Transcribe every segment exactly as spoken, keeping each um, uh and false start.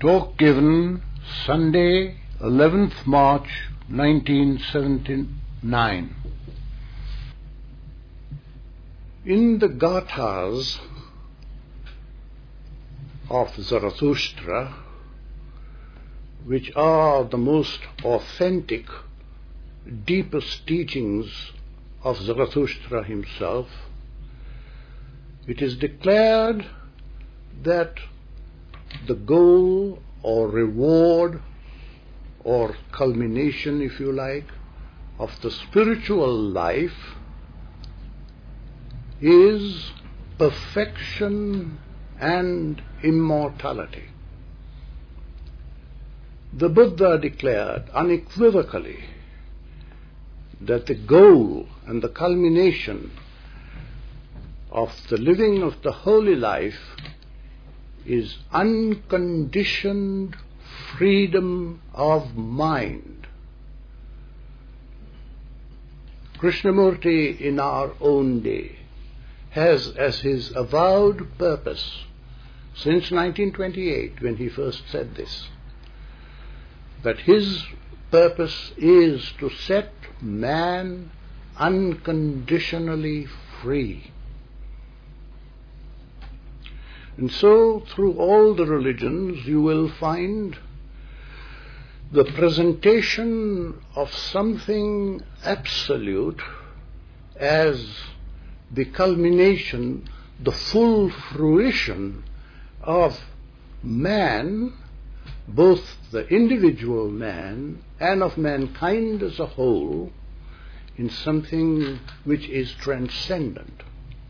Talk given Sunday, eleventh March nineteen seventy-nine. In the Gathas of Zarathustra, which are the most authentic, deepest teachings of Zarathustra himself, it is declared that the goal or reward or culmination, if you like, of the spiritual life is perfection and immortality. The Buddha declared unequivocally that the goal and the culmination of the living of the holy life is unconditioned freedom of mind. Krishnamurti in our own day has as his avowed purpose since nineteen twenty-eight, when he first said this, that his purpose is to set man unconditionally free. And so, through all the religions, you will find the presentation of something absolute as the culmination, the full fruition of man, both the individual man and of mankind as a whole, in something which is transcendent.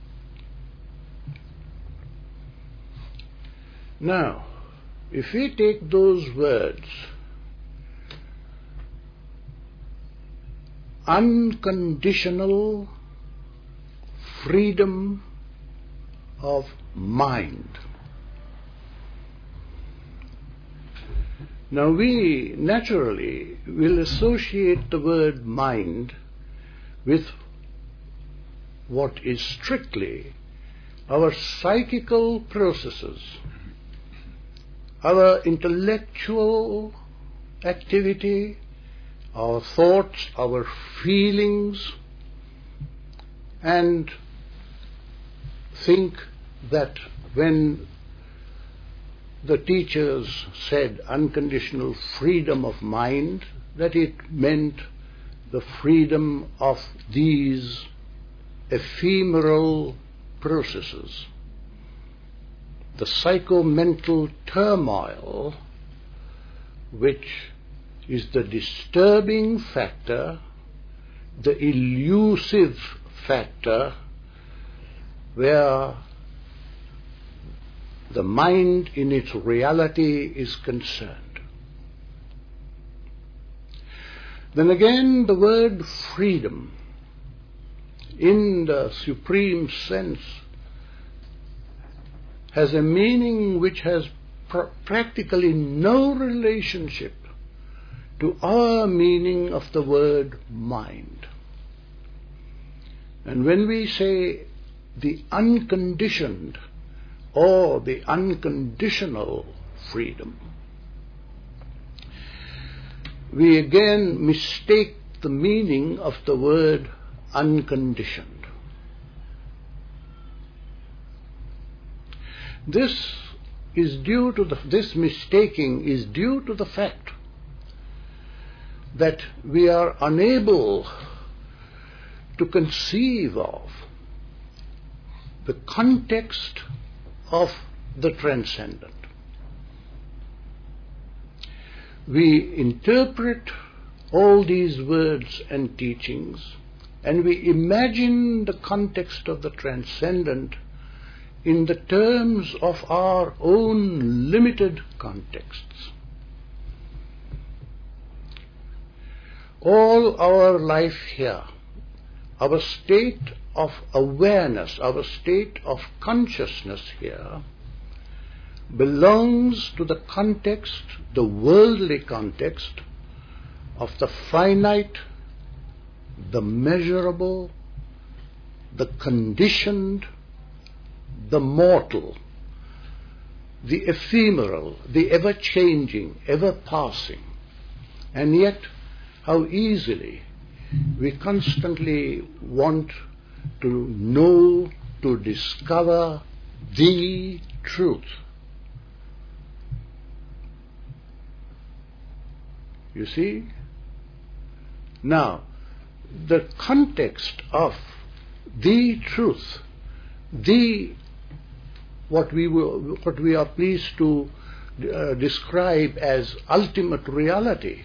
Now, if we take those words, unconditional freedom of mind. Now we naturally will associate the word mind with what is strictly our psychical processes, our intellectual activity, our thoughts, our feelings, and think that when the teachers said unconditional freedom of mind, that it meant the freedom of these ephemeral processes, the psychomental turmoil which is the disturbing factor, the elusive factor, where the mind in its reality is concerned. Then again, the word freedom, in the supreme sense, has a meaning which has pr- practically no relationship to our meaning of the word mind. And when we say the unconditioned or the unconditional freedom, we again mistake the meaning of the word unconditioned. This is due to the, this mistaking is due to the fact that we are unable to conceive of the context of the transcendent. We interpret all these words and teachings, and we imagine the context of the transcendent in the terms of our own limited contexts. All our life here, our state of awareness, our state of consciousness here, belongs to the context, the worldly context, of the finite, the measurable, the conditioned, the mortal, the ephemeral, the ever-changing, ever-passing. And yet, how easily we constantly want to know, to discover the truth. You see? Now, the context of the truth, the what we will, what we are pleased to uh, describe as ultimate reality,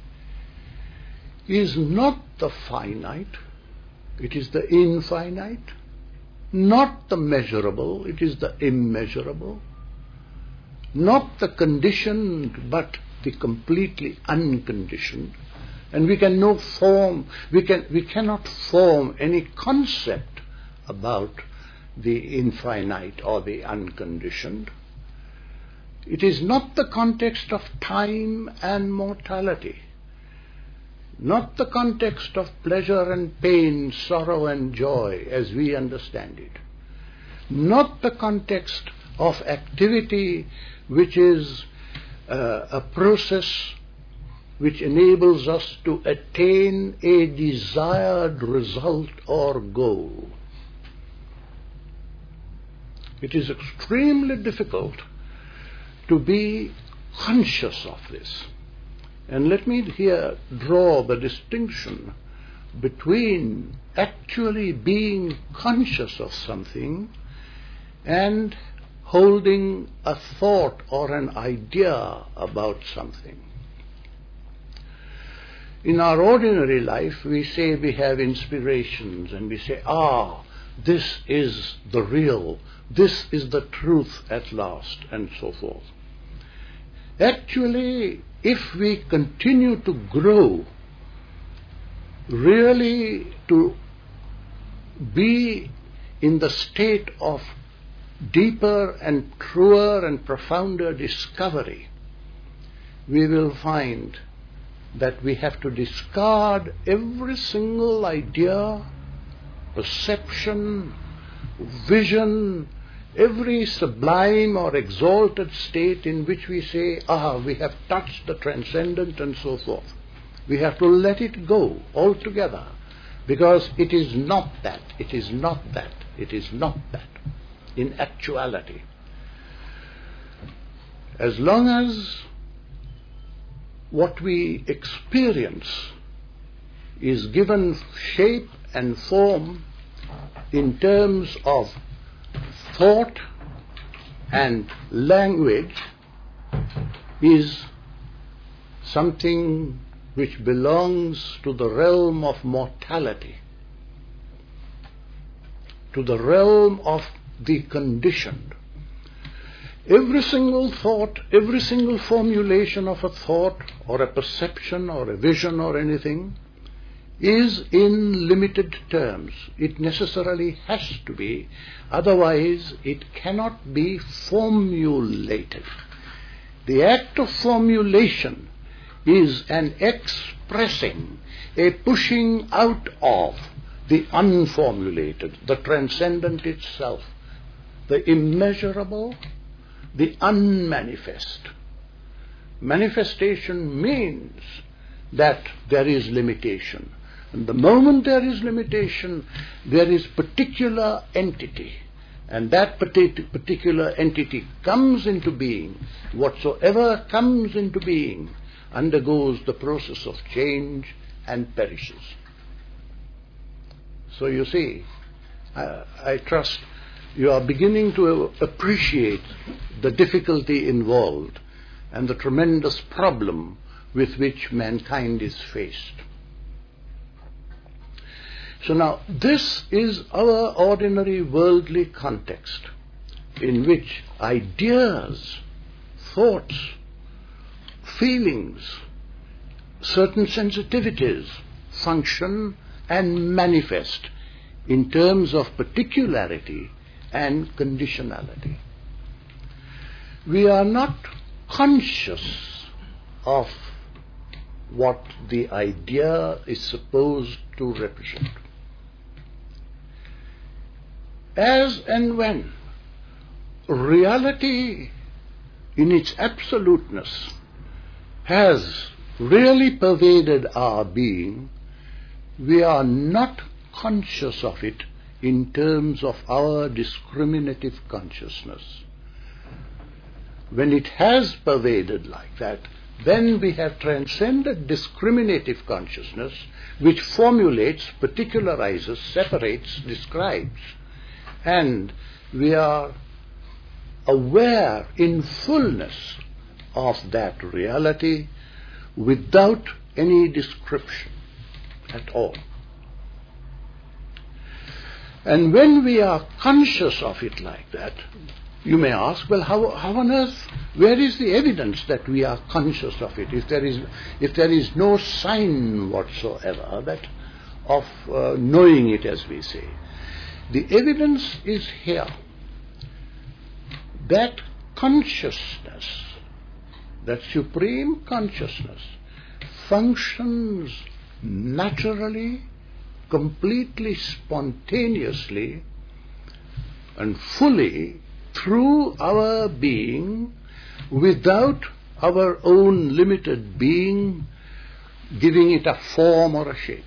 is not the finite, it is the infinite, not the measurable, it is the immeasurable, not the conditioned, but the completely unconditioned. And we can no form, we can we cannot form any concept about the infinite or the unconditioned. It is not the context of time and mortality, not the context of pleasure and pain, sorrow and joy as we understand it, not the context of activity which is uh, a process which enables us to attain a desired result or goal. It is extremely difficult to be conscious of this. And let me here draw the distinction between actually being conscious of something and holding a thought or an idea about something. In our ordinary life, we say we have inspirations and we say, ah, this is the real, this is the truth at last, and so forth. Actually, if we continue to grow, really to be in the state of deeper and truer and profounder discovery, we will find that we have to discard every single idea, perception, vision, every sublime or exalted state in which we say, ah, we have touched the transcendent and so forth. We have to let it go altogether, because it is not that, it is not that, it is not that in actuality. As long as what we experience is given shape and form in terms of thought and language, is something which belongs to the realm of mortality, to the realm of the conditioned. Every single thought, every single formulation of a thought or a perception or a vision or anything is in limited terms. It necessarily has to be, otherwise it cannot be formulated. The act of formulation is an expressing, a pushing out of the unformulated, the transcendent itself, the immeasurable, the unmanifest. Manifestation means that there is limitation. And the moment there is limitation, there is particular entity. And that particular entity comes into being. Whatsoever comes into being undergoes the process of change and perishes. So you see, I, I trust you are beginning to appreciate the difficulty involved and the tremendous problem with which mankind is faced. So now, this is our ordinary worldly context in which ideas, thoughts, feelings, certain sensitivities function and manifest in terms of particularity and conditionality. We are not conscious of what the idea is supposed to represent. As and when reality in its absoluteness has really pervaded our being, we are not conscious of it in terms of our discriminative consciousness. When it has pervaded like that, then we have transcended discriminative consciousness, which formulates, particularizes, separates, describes, and we are aware in fullness of that reality without any description at all. And when we are conscious of it like that, you may ask, well, how, how on earth, where is the evidence that we are conscious of it, if there is, if there is no sign whatsoever that of uh, knowing it, as we say? The evidence is here. That consciousness, that supreme consciousness, functions naturally, completely, spontaneously, and fully through our being, without our own limited being giving it a form or a shape.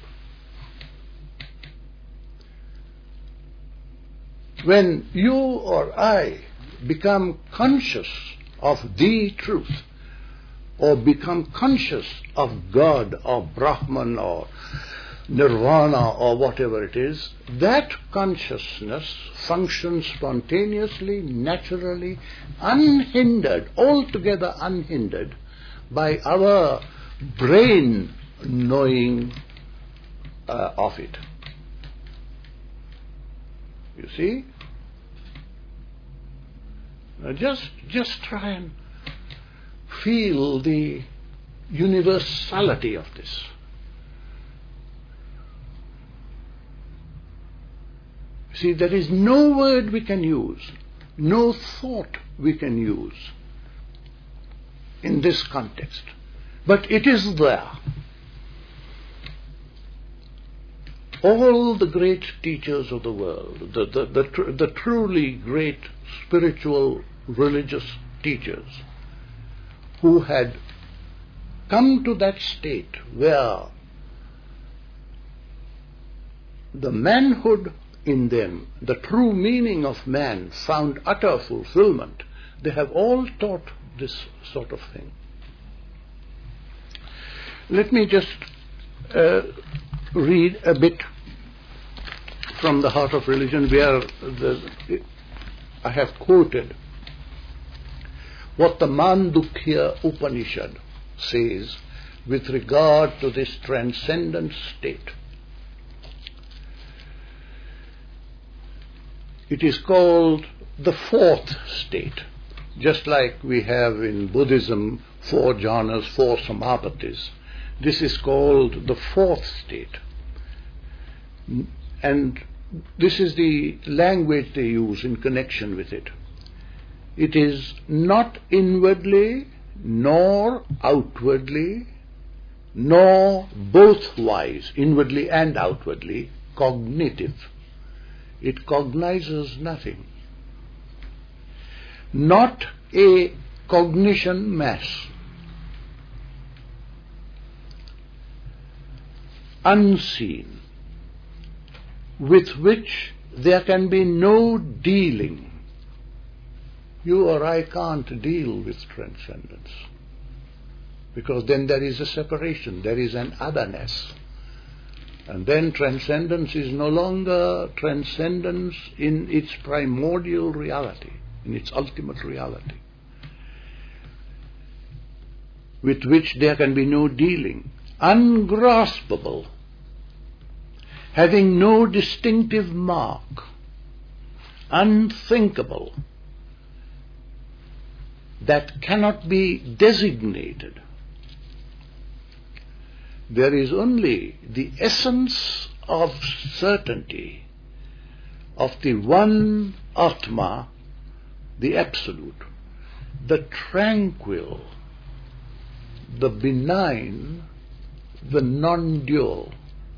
When you or I become conscious of the truth, or become conscious of God or Brahman or Nirvana or whatever it is, that consciousness functions spontaneously, naturally, unhindered, altogether unhindered by our brain knowing uh, of it. You see? Now just, just try and feel the universality of this. See, there is no word we can use, no thought we can use in this context, but it is there. All the great teachers of the world, the, the, the, tr- the truly great spiritual religious teachers who had come to that state where the manhood in them, the true meaning of man, found utter fulfillment, they have all taught this sort of thing. Let me just uh, read a bit from the Heart of Religion, where the, I have quoted what the Mandukya Upanishad says with regard to this transcendent state. It is called the fourth state, just like we have in Buddhism four jhanas, four samapattis. This is called the fourth state. And this is the language they use in connection with it. It is not inwardly, nor outwardly, nor bothwise, inwardly and outwardly, cognitive. It cognizes nothing. Not a cognition mass. Unseen, with which there can be no dealing. You or I can't deal with transcendence, because then there is a separation, there is an otherness. And then transcendence is no longer transcendence in its primordial reality, in its ultimate reality, with which there can be no dealing. Ungraspable, having no distinctive mark, unthinkable, that cannot be designated. There is only the essence of certainty of the one Atma, the Absolute, the tranquil, the benign, the non-dual.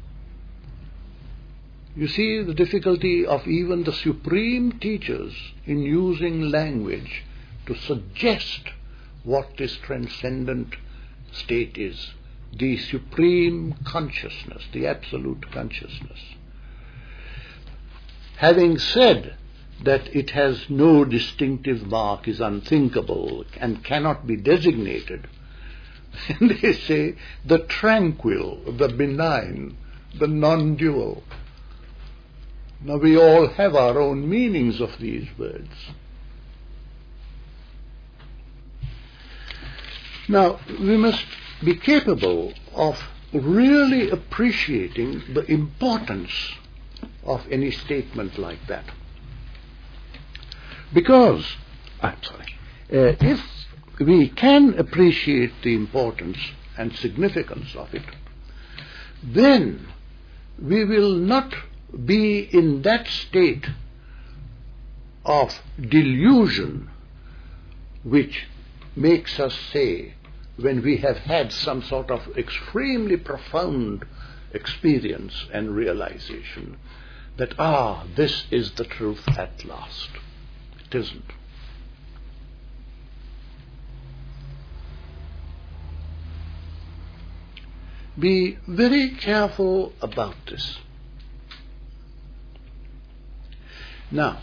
You see the difficulty of even the supreme teachers in using language to suggest what this transcendent state is, the supreme consciousness, the absolute consciousness. Having said that it has no distinctive mark, is unthinkable, and cannot be designated, they say the tranquil, the benign, the non-dual. Now we all have our own meanings of these words. Now we must be capable of really appreciating the importance of any statement like that. Because, I'm sorry, uh, if we can appreciate the importance and significance of it, then we will not be in that state of delusion which makes us say, when we have had some sort of extremely profound experience and realization, that, ah, this is the truth at last. It isn't. Be very careful about this. Now,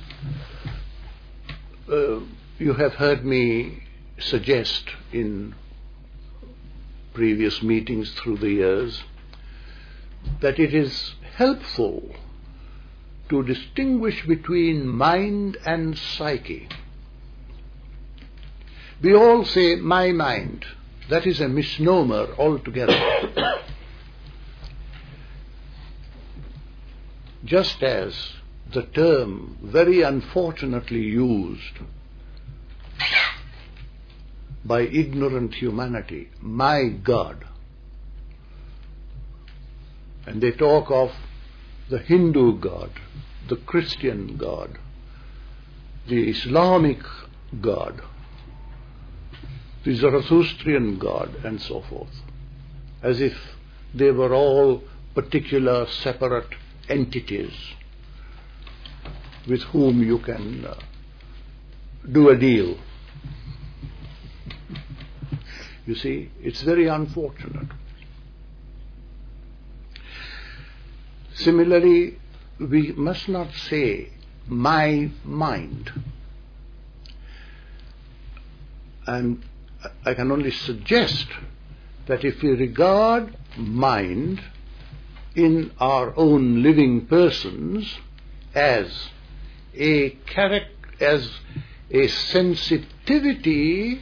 uh, you have heard me suggest in previous meetings through the years that it is helpful to distinguish between mind and psyche. We all say, my mind. That is a misnomer altogether. Just as the term very unfortunately used by ignorant humanity, my God, and they talk of the Hindu God, the Christian God, the Islamic God, the Zoroastrian God, and so forth, as if they were all particular separate entities with whom you can uh, do a deal. You see, it's very unfortunate. Similarly, we must not say, my mind. And I can only suggest that if we regard mind in our own living persons as a character, as a sensitivity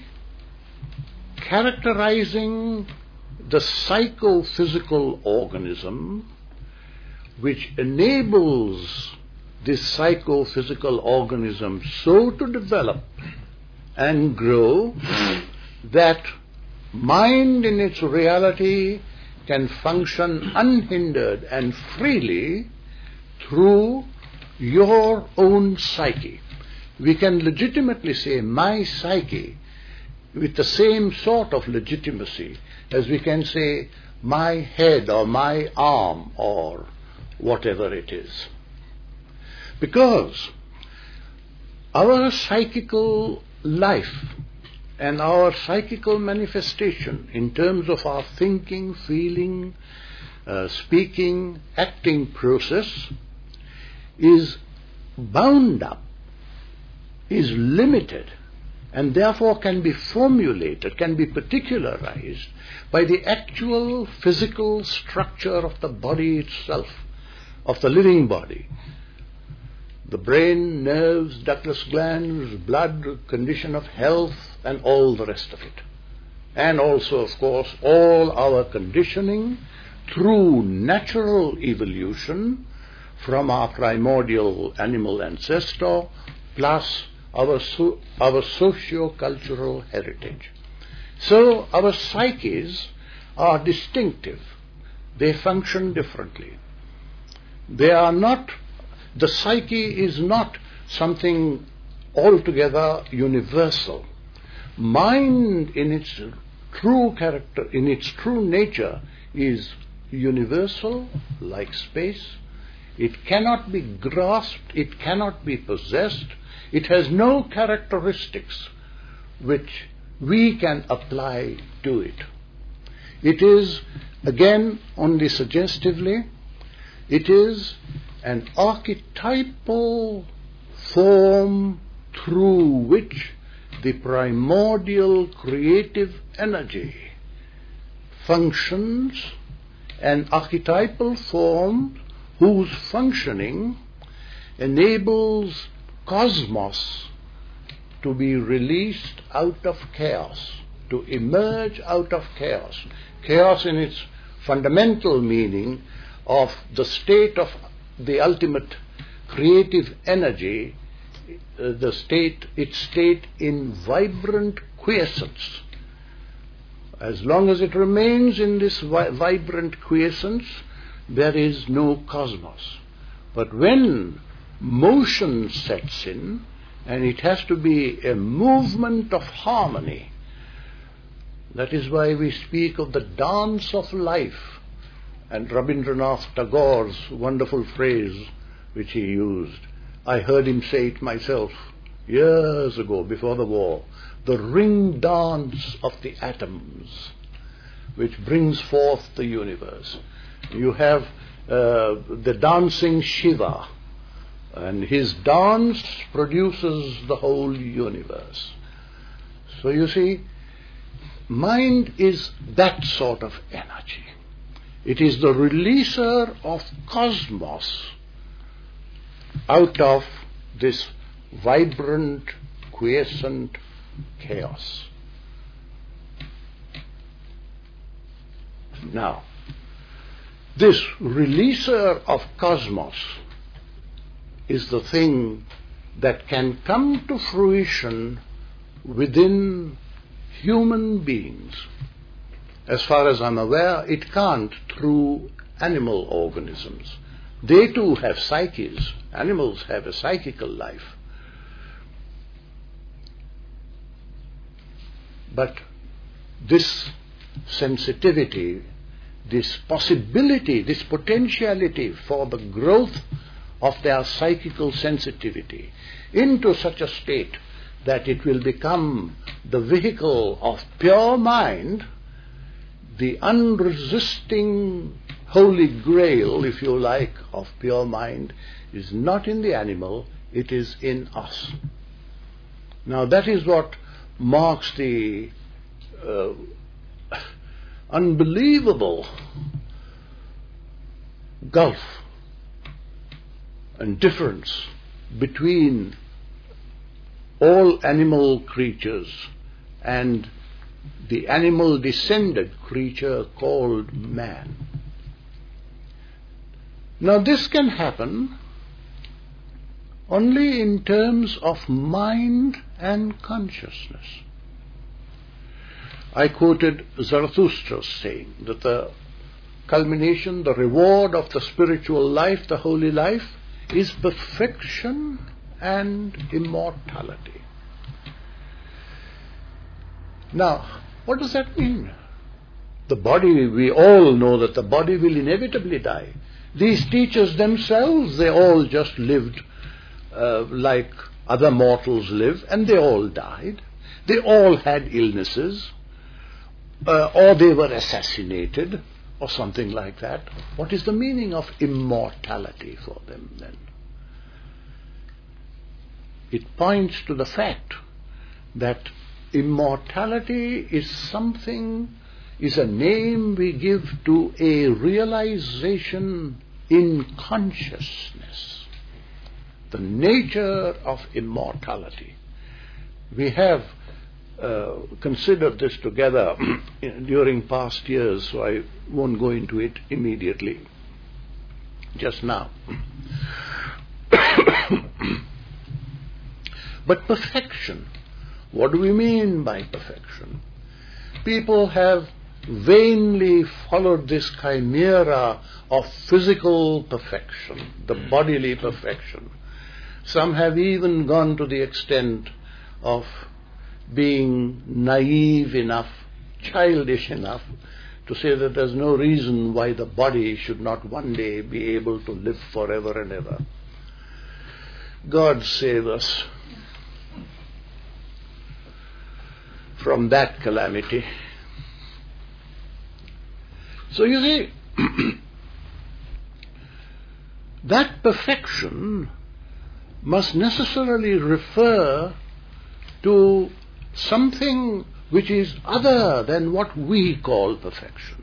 characterizing the psychophysical organism, which enables this psychophysical organism so to develop and grow that mind in its reality can function unhindered and freely through your own psyche. We can legitimately say my psyche with the same sort of legitimacy as we can say my head or my arm or whatever it is. Because our psychical life and our psychical manifestation in terms of our thinking, feeling, uh, speaking, acting process is bound up, is limited, and therefore can be formulated, can be particularized by the actual physical structure of the body itself, of the living body. The brain, nerves, ductless glands, blood, condition of health, and all the rest of it. And also, of course, all our conditioning through natural evolution from our primordial animal ancestor, plus our, so, our socio-cultural heritage. So our psyches are distinctive. They function differently. They are not, the psyche is not something altogether universal. Mind in its true character, in its true nature, is universal, like space. It cannot be grasped, it cannot be possessed, it has no characteristics which we can apply to it. It is, again, only suggestively, it is an archetypal form through which the primordial creative energy functions, an archetypal form whose functioning enables cosmos to be released out of chaos, to emerge out of chaos. Chaos in its fundamental meaning of the state of the ultimate creative energy, uh, the state, its state in vibrant quiescence. As long as it remains in this vi- vibrant quiescence, there is no cosmos. But when motion sets in, and it has to be a movement of harmony, that is why we speak of the dance of life. And Rabindranath Tagore's wonderful phrase which he used, I heard him say it myself years ago before the war, the ring dance of the atoms which brings forth the universe. You have uh, the dancing Shiva, and his dance produces the whole universe. So you see, mind is that sort of energy. It is the releaser of cosmos out of this vibrant, quiescent chaos. Now, this releaser of cosmos is the thing that can come to fruition within human beings. As far as I'm aware, it can't through animal organisms. They too have psyches. Animals have a psychical life. But this sensitivity, this possibility, this potentiality for the growth of their psychical sensitivity into such a state that it will become the vehicle of pure mind, the unresisting holy grail, if you like, of pure mind, is not in the animal, it is in us. Now that is what marks the uh, unbelievable gulf and difference between all animal creatures and the animal descended creature called man. Now this can happen only in terms of mind and consciousness. I quoted Zarathustra's saying that the culmination, the reward of the spiritual life, the holy life, is perfection and immortality. Now, what does that mean? The body, we all know that the body will inevitably die. These teachers themselves, they all just lived uh, like other mortals live, and they all died. They all had illnesses, uh, or they were assassinated, or something like that. What is the meaning of immortality for them then? It points to the fact that immortality is something, is a name we give to a realization in consciousness, the nature of immortality. We have uh, considered this together during past years, so I won't go into it immediately, just now. But perfection, what do we mean by perfection? People have vainly followed this chimera of physical perfection, the bodily perfection. Some have even gone to the extent of being naive enough, childish enough, to say that there's no reason why the body should not one day be able to live forever and ever. God save us from that calamity. So you see, that perfection must necessarily refer to something which is other than what we call perfection.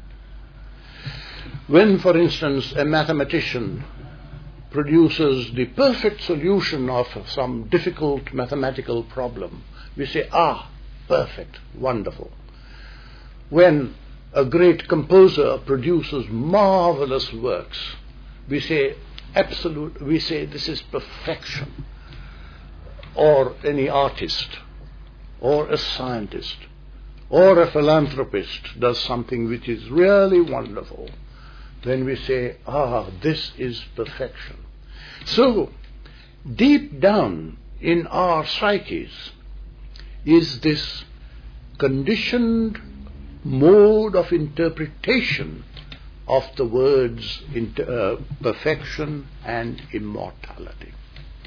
When, for instance, a mathematician produces the perfect solution of some difficult mathematical problem, we say, ah, perfect, wonderful. When a great composer produces marvelous works, we say, absolute, we say this is perfection. Or any artist, or a scientist, or a philanthropist does something which is really wonderful, then we say, ah, this is perfection. So, deep down in our psyches is this conditioned mode of interpretation of the words inter- uh, perfection and immortality.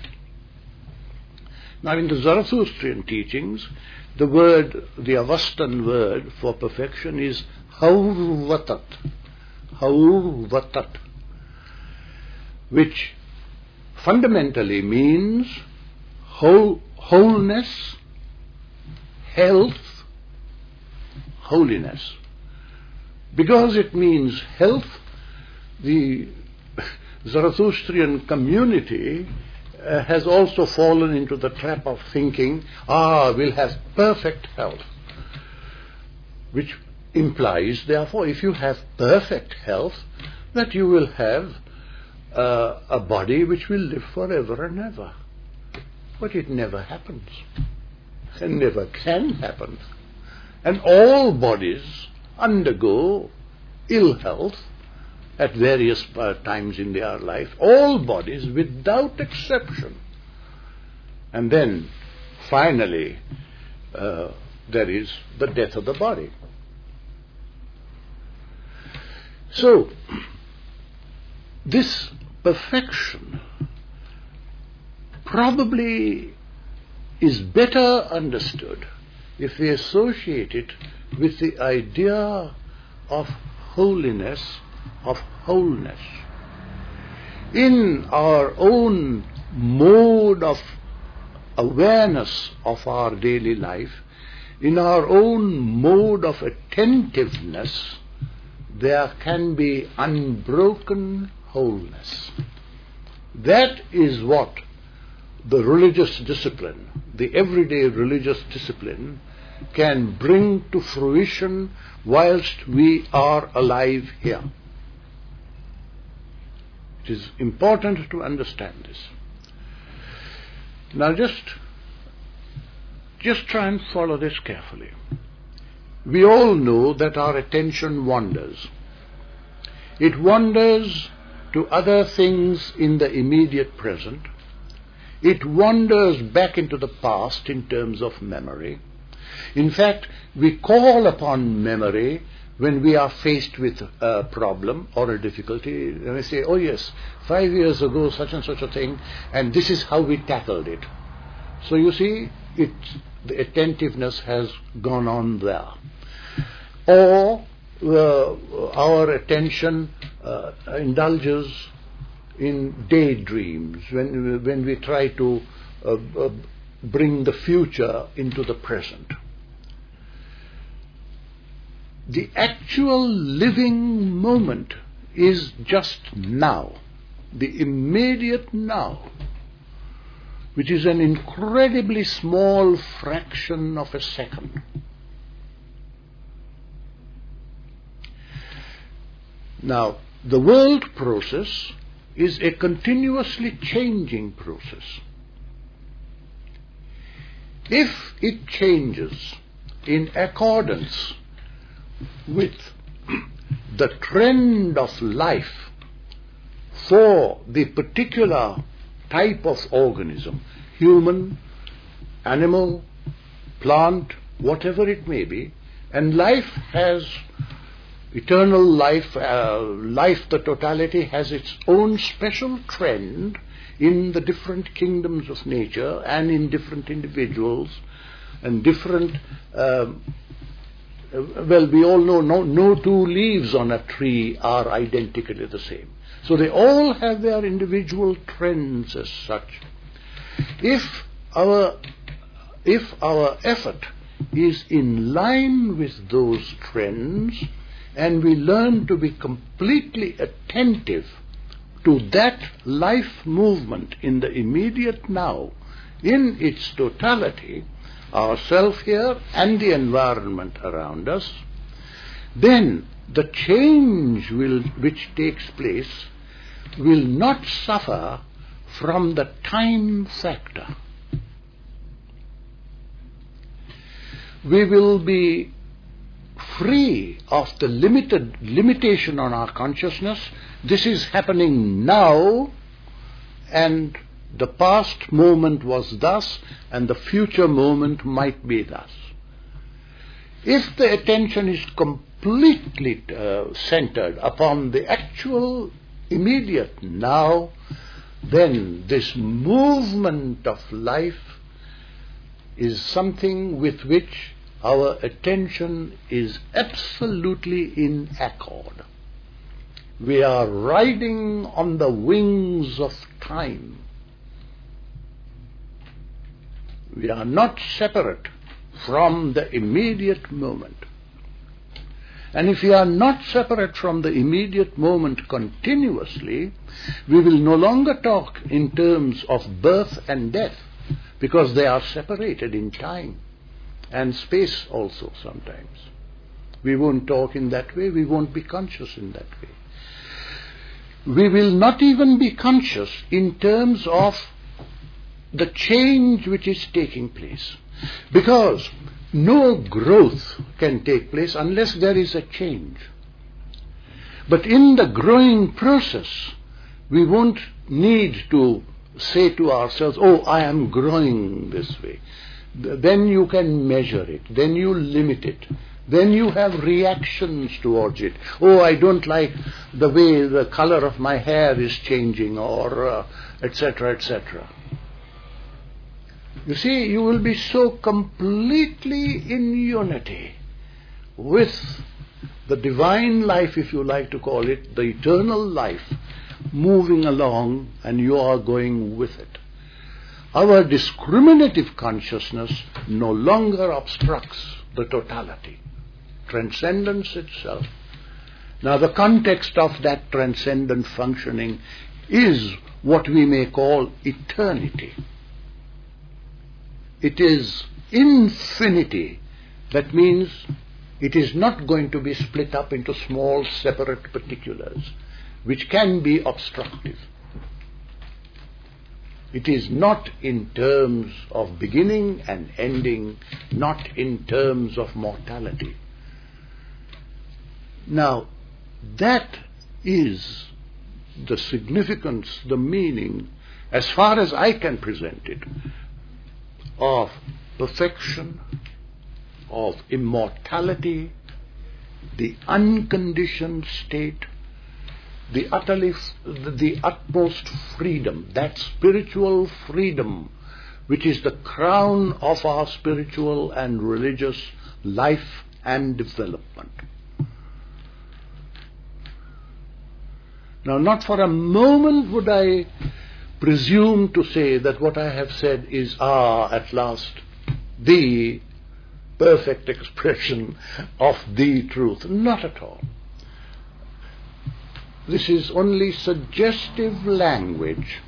Now, in the Zarathustrian teachings, the word, the Avestan word for perfection is haurvatat, haurvatat, which fundamentally means whole, wholeness, health, holiness. Because it means health, the Zarathustrian community uh, has also fallen into the trap of thinking, ah, we'll have perfect health. Which implies, therefore, if you have perfect health, that you will have uh, a body which will live forever and ever. But it never happens. And never can happen. And all bodies undergo ill health at various uh, times in their life, all bodies without exception. And then, finally, uh, there is the death of the body. So, this perfection probably is better understood if we associate it with the idea of holiness, of wholeness. In our own mode of awareness of our daily life, in our own mode of attentiveness, there can be unbroken wholeness. That is what the religious discipline, the everyday religious discipline, can bring to fruition whilst we are alive here. It is important to understand this. Now just, just try and follow this carefully. We all know that our attention wanders. It wanders to other things in the immediate present. It wanders back into the past in terms of memory. In fact, we call upon memory when we are faced with a problem or a difficulty, and we say, oh yes, five years ago such and such a thing, and this is how we tackled it. So you see, it, the attentiveness has gone on there. Or uh, our attention uh, indulges in daydreams when, when we try to uh, uh, bring the future into the present. The actual living moment is just now, the immediate now, which is an incredibly small fraction of a second. Now, the world process is a continuously changing process. If it changes in accordance with the trend of life for the particular type of organism, human, animal, plant, whatever it may be, and life has eternal life, uh, life, the totality, has its own special trend in the different kingdoms of nature and in different individuals, and different, um, well, we all know no, no two leaves on a tree are identically the same. So they all have their individual trends as such. If our, if our effort is in line with those trends, and we learn to be completely attentive to that life movement in the immediate now, in its totality, ourself here and the environment around us, then the change will, which takes place will not suffer from the time factor. We will be free of the limited limitation on our consciousness. This is happening now, and the past moment was thus, and the future moment might be thus. If the attention is completely uh, centered upon the actual immediate now, then this movement of life is something with which our attention is absolutely in accord. We are riding on the wings of time. We are not separate from the immediate moment. And if we are not separate from the immediate moment continuously, we will no longer talk in terms of birth and death, because they are separated in time and space also sometimes. We won't talk in that way, we won't be conscious in that way. We will not even be conscious in terms of the change which is taking place, because no growth can take place unless there is a change. But in the growing process, we won't need to say to ourselves, oh, I am growing this way. Then you can measure it, then you limit it, then you have reactions towards it. Oh, I don't like the way the color of my hair is changing, or uh, et cetera, et cetera. You see, you will be so completely in unity with the divine life, if you like to call it, the eternal life, moving along, and you are going with it. Our discriminative consciousness no longer obstructs the totality, transcendence itself. Now, the context of that transcendent functioning is what we may call eternity. It is infinity. That means it is not going to be split up into small separate particulars, which can be obstructive. It is not in terms of beginning and ending, not in terms of mortality. Now, that is the significance, the meaning, as far as I can present it, of perfection, of immortality, the unconditioned state, the utterly, the utmost freedom, that spiritual freedom which is the crown of our spiritual and religious life and development. Now, not for a moment would I presume to say that what I have said is, ah, at last, the perfect expression of the truth. Not at all. This is only suggestive language.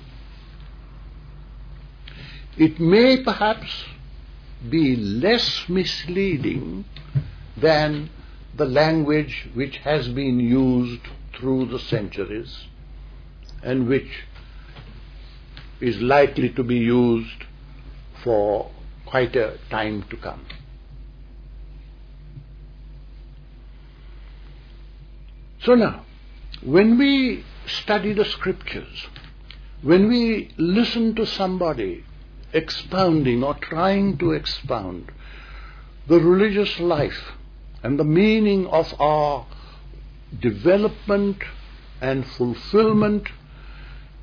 It may perhaps be less misleading than the language which has been used through the centuries and which is likely to be used for quite a time to come. So now, when we study the scriptures, when we listen to somebody expounding or trying to expound the religious life and the meaning of our development and fulfillment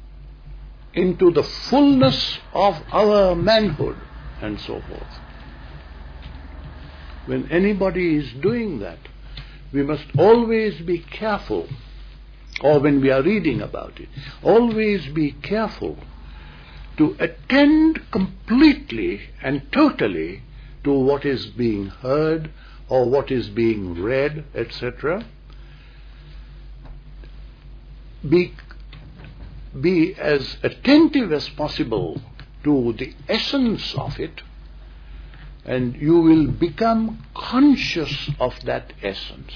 into the fullness of our manhood and so forth, when anybody is doing that, we must always be careful, or when we are reading about it, always be careful to attend completely and totally to what is being heard or what is being read, et cetera. Be, be as attentive as possible to the essence of it, and you will become conscious of that essence.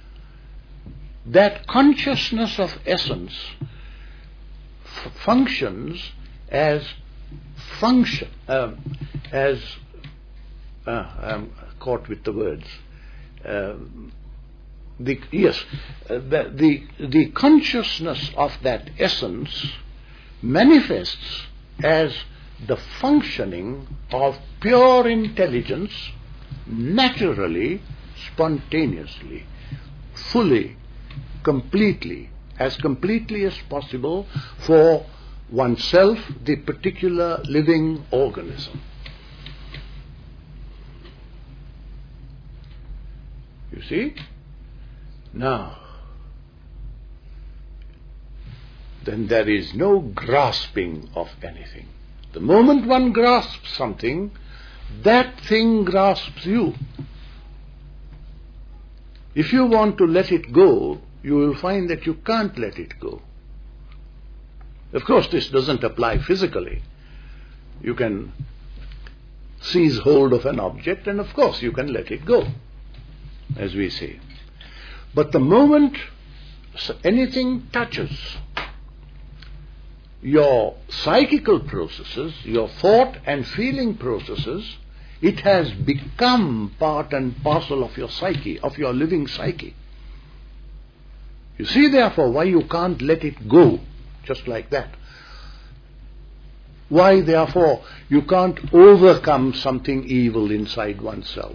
That consciousness of essence f- functions as function, um, as uh, I'm caught with the words. Um, the, yes, uh, the, the the consciousness of that essence manifests as the functioning of pure intelligence, naturally, spontaneously, fully, completely, as completely as possible for oneself, the particular living organism. You see? Now, then there is no grasping of anything. The moment one grasps something, that thing grasps you. If you want to let it go, you will find that you can't let it go. Of course, this doesn't apply physically. You can seize hold of an object and of course you can let it go, as we say. But the moment anything touches your psychical processes, your thought and feeling processes, it has become part and parcel of your psyche, of your living psyche. You see, therefore, why you can't let it go just like that. Why, therefore, you can't overcome something evil inside oneself.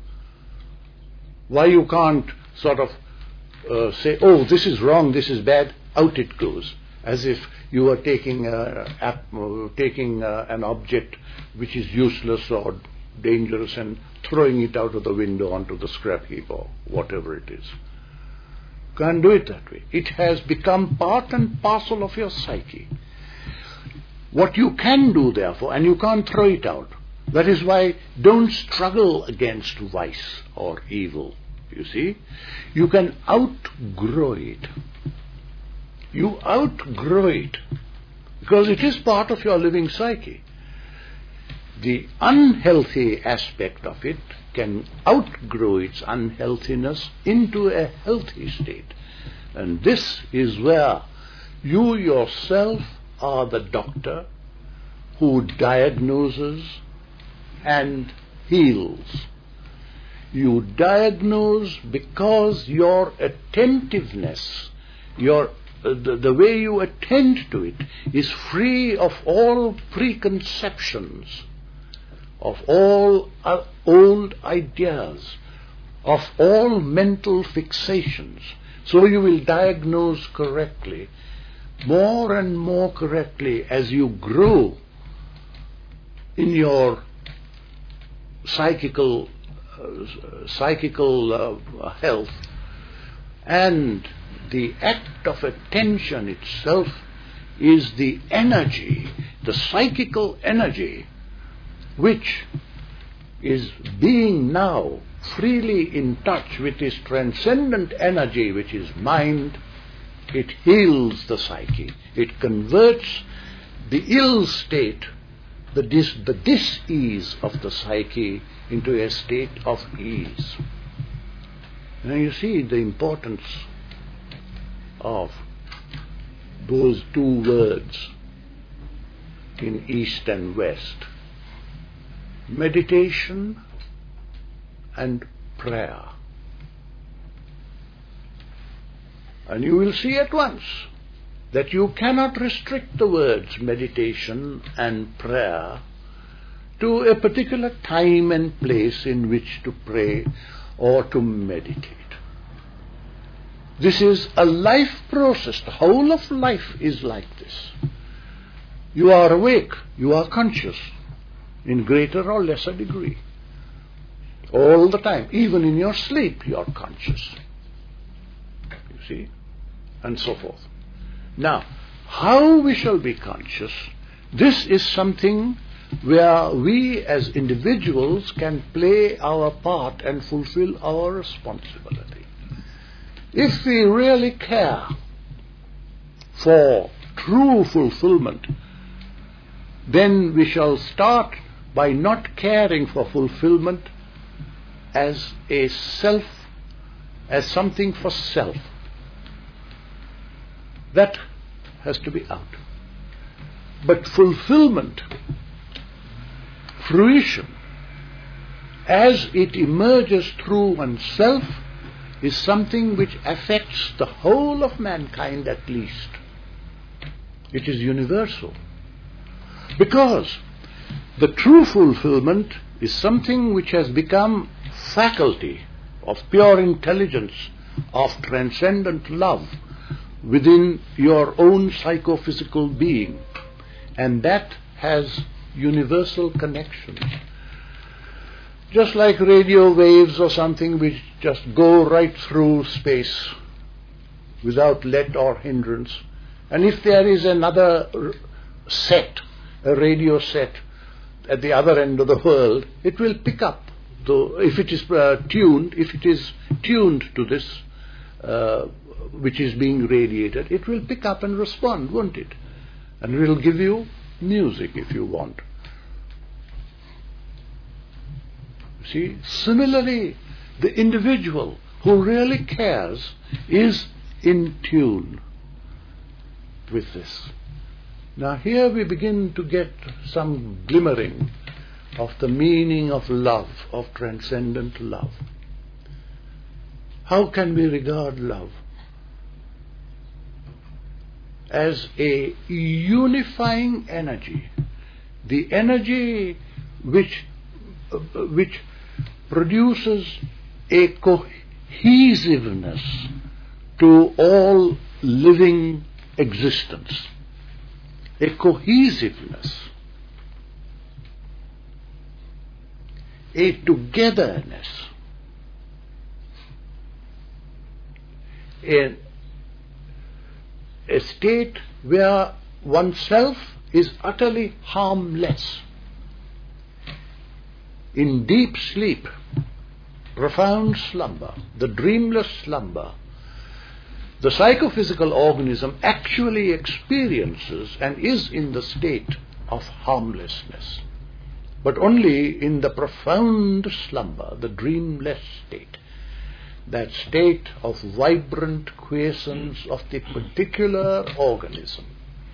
Why you can't sort of uh, say, oh, this is wrong, this is bad, out it goes. As if you were taking, a, a, taking a, an object which is useless or dangerous and throwing it out of the window onto the scrap heap or whatever it is. Can't do it that way. It has become part and parcel of your psyche. What you can do, therefore, and you can't throw it out. That is why don't struggle against vice or evil, you see. You can outgrow it. You outgrow it because it is part of your living psyche. The unhealthy aspect of it can outgrow its unhealthiness into a healthy state. And this is where you yourself are the doctor who diagnoses and heals. You diagnose because your attentiveness, your uh, the, the way you attend to it is free of all preconceptions, of all uh, old ideas, of all mental fixations. So you will diagnose correctly, more and more correctly as you grow in your psychical uh, psychical uh, health. And the act of attention itself is the energy, the psychical energy, which is being now freely in touch with this transcendent energy which is mind. It heals the psyche. It converts the ill state, the, dis, the dis-ease of the psyche into a state of ease. Now you see the importance of those two words in East and West. Meditation and prayer. And you will see at once that you cannot restrict the words meditation and prayer to a particular time and place in which to pray or to meditate. This is a life process. The whole of life is like this. You are awake, you are conscious in greater or lesser degree. All the time. Even in your sleep, you are conscious. You see? And so forth. Now, how we shall be conscious, this is something where we as individuals can play our part and fulfill our responsibility. If we really care for true fulfillment, then we shall start by not caring for fulfillment as a self, as something for self. That has to be out. But fulfillment, fruition, as it emerges through oneself, is something which affects the whole of mankind at least. It is universal. Because the true fulfillment is something which has become faculty of pure intelligence, of transcendent love within your own psychophysical being, and that has universal connections. Just like radio waves or something which just go right through space without let or hindrance, and if there is another set, a radio set at the other end of the world, it will pick up. So if it is uh, tuned, if it is tuned to this uh, which is being radiated, it will pick up and respond, won't it? And it will give you music if you want. See, similarly, the individual who really cares is in tune with this. Now here we begin to get some glimmering of the meaning of love, of transcendent love. How can we regard love? As a unifying energy, the energy which uh, which produces a cohesiveness to all living existence, a cohesiveness, a togetherness, a a state where oneself is utterly harmless. In deep sleep, profound slumber, the dreamless slumber, the psychophysical organism actually experiences and is in the state of harmlessness, but only in the profound slumber, the dreamless state. That state of vibrant quiescence of the particular organism.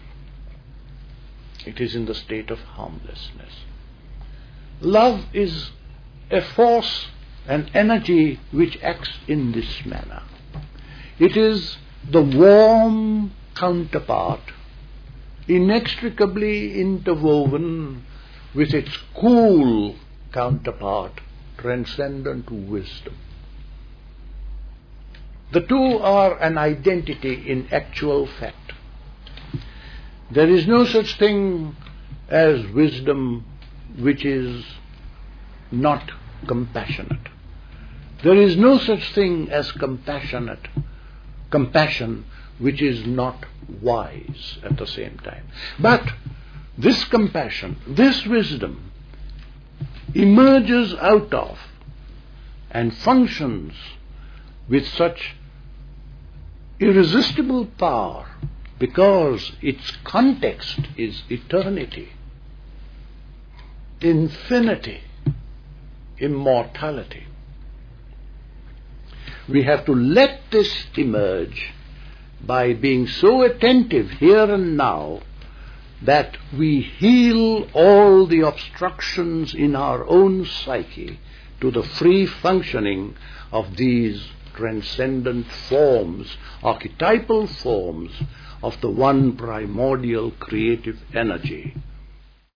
It is in the state of harmlessness. Love is a force, an energy which acts in this manner. It is the warm counterpart, inextricably interwoven with its cool counterpart, transcendent wisdom. The two are an identity in actual fact. There is no such thing as wisdom which is not compassionate. There is no such thing as compassionate, compassion which is not wise at the same time. But this compassion, this wisdom, emerges out of and functions with such irresistible power because its context is eternity, infinity, immortality. We have to let this emerge by being so attentive here and now that we heal all the obstructions in our own psyche to the free functioning of these transcendent forms, archetypal forms of the one primordial creative energy